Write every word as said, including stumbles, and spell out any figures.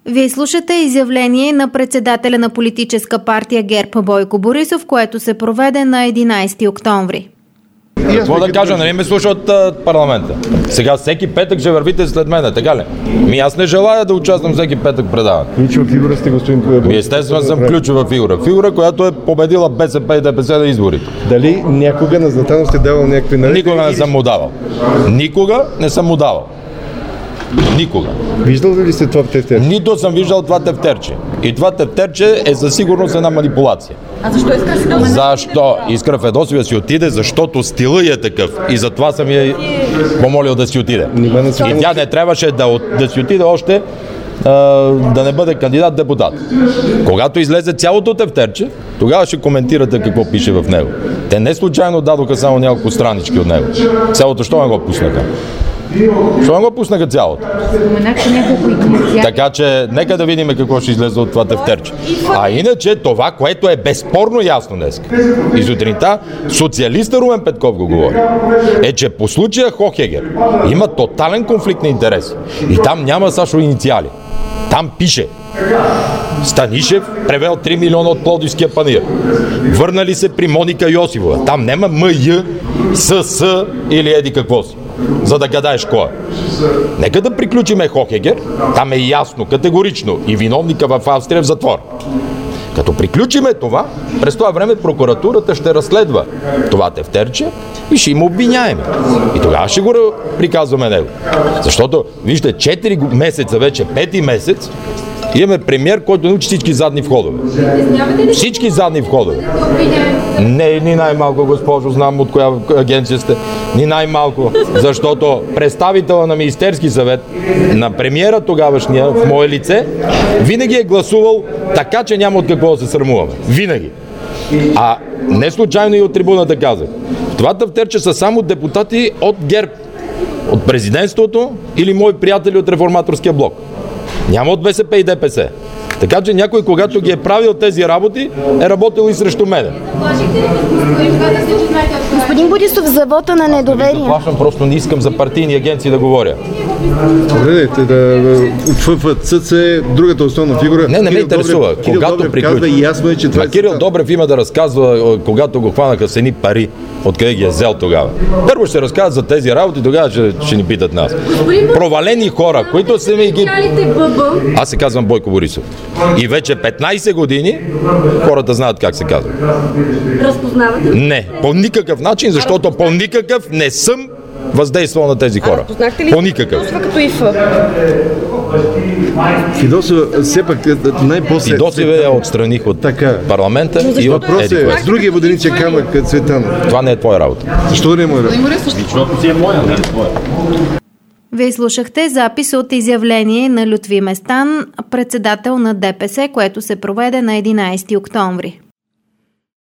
Вие слушате изявление на председателя на политическа партия ГЕРБ Бойко Борисов, което се проведе на единайсети октомври. Какво да кажа, нали ме слуша от парламента? Сега всеки петък ще вървите след мен, така ли? Ми аз не желая да участвам всеки петък предаване. Ключова фигура сте, господин Бойко. Ми естествено съм ключова фигура. Фигура, която е победила БСП и ДПС на изборите. Дали някога на Златанов сте давал някакви наред? Никога не съм му давал. Никога не съм му давал. Никога. Виждал ли сте това тефтерче? Нито съм виждал това тефтерче. И това тефтерче е със сигурност една манипулация. А защо Искра Фидосова? Защо Искра Фидосова си отиде? Защото стила е такъв. И затова съм я помолил да си отиде. И тя не трябваше да, да си отиде още а, да не бъде кандидат депутат. Когато излезе цялото тефтерче, тогава ще коментирате какво пише в него. Те не случайно дадоха само няколко странички от него. Цялото, що не го пуснаха? Що не го пуснаха цялото? Така че, нека да видим какво ще излезе от това тефтерче. А иначе, това, което е безспорно ясно днес, и сутринта социалиста Румен Петков го говори, е, че по случая Хохегер има тотален конфликт на интереси. И там няма Сашо инициали. Там пише: Станишев превел три милиона от Пловдивския панаир. Върнали се при Моника Йосифова. Там няма М Й, С С или еди какво си, за да гадаеш кой е. Нека да приключиме Хохегер. Там е ясно, категорично, и виновника в Австрия в затвор. Като приключиме това, през това време прокуратурата ще разследва това тефтерче и ще им обвиняем. И тогава ще го приказваме него. Защото, вижте, четири месеца вече, пети месец, имаме премиер, който научи всички задни входове. Всички задни входове. Не, ни най-малко, госпожо, знам от коя агенция сте. Ни най-малко. Защото представителя на Министерски съвет, на премиера тогавашния, в мое лице, винаги е гласувал така, че няма от какво да се срамуваме. Винаги. А не случайно и от трибуната казах. В това тефтерче са само депутати от ГЕРБ, от президентството или мои приятели от реформаторския блок. Няма от БСП и ДПС. Така че някой, когато ги е правил тези работи, е работил и срещу мене. Господин Борисов, за вота на недоверие. Не плашвам, просто не искам за партийни агенции да говоря. Гледайте, да, в ФЦ е другата основна фигура. Не, не ме интересува. Кирил Когато Добрев приключи. казва и ясно е, че това а е Кирил стан. Добрев има да разказва, когато го хванаха с едни пари, откъде ги е взел тогава. Първо ще разказват за тези работи, тогава ще, ще ни питат нас. Провалени хора, които са ми ги... Аз се казвам Бойко Борисов. И вече петнайсет години хората знаят как се казва. Разпознавате? Не, по никакъв начин, защото по никакъв не съм въздействал на тези хора. По никакъв. Като ИФ. Фидосова, все пак най-после... Фидосова я отстраних от така парламента и от въпрос еди е кой. с другия воденичен камък Цветанов. Това не е твоя работа. Защо да не е моя работа? Защото си е моя, не е твоя. Вие слушахте запис от изявление на Лютви Местан, председател на ДПС, което се проведе на единайсети октомври.